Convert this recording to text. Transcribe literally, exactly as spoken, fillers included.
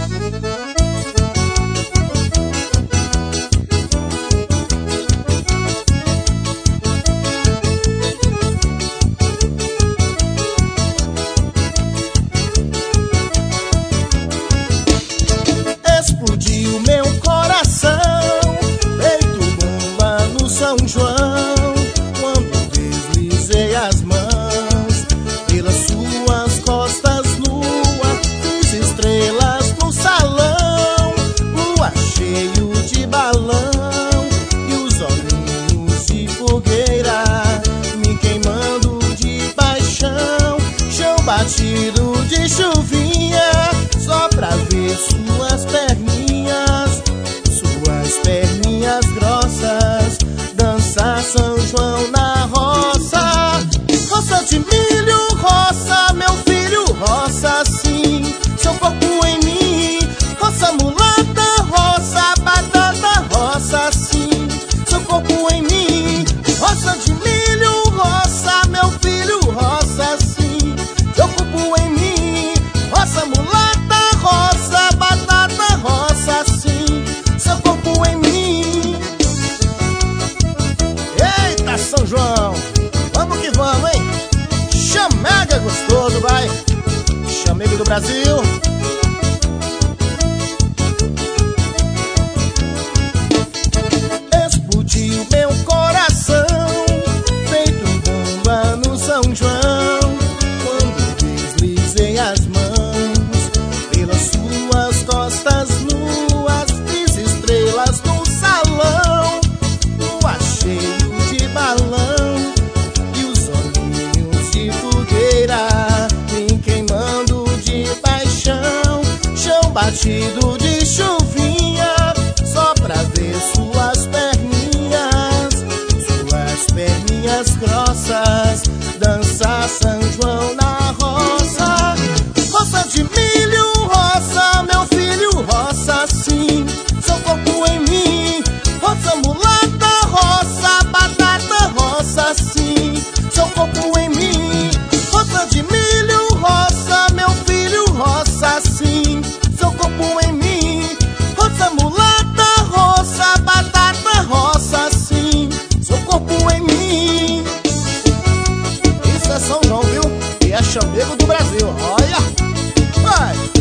Explodiu meu coração, feito bomba no São João, quando deslizei as mãos pelas suas costas nua, fiz estrelas no salão, lua cheio de balão e os olhinhos de fogueira me queimando de paixão, chão batido de chuvinha só pra ver suas perninhas, suas perninhas grossas, dançar São João na roça. Roça de milho, roça, meu filho, roça sim, seu corpo em mim. Roça mulata, roça, batata, roça sim, seu corpo em mim. Roça de milho, roça, meu filho, roça sim, seu corpo em mim. Roça mulata, roça, batata, roça sim, seu corpo em mim. Eita, São João, vamos que vamos, hein? Chamega gostoso, vai! Chamego do Brasil. Explodiu meu coração, feito bomba no São João, quando deslizei as mãos pelas suas costas nuas, fiz estrelas no salão, lua cheio de balão e os olhinhos de fogueira me queimando de paixão, chão batido de chuvinha só pra ver suas perninhas, suas perninhas grossas, dançar São João na roça. Roça de milho, roça, meu filho, roça sim, seu corpo em mim. Roça mulata, roça, batata, roça sim, seu corpo em mim. Roça de milho, roça, meu filho, roça sim, seu corpo em mim. Roça mulata, roça, batata, roça sim, seu corpo em mim. Isso é São João, viu? E é chamego do Brasil, olha! Vai!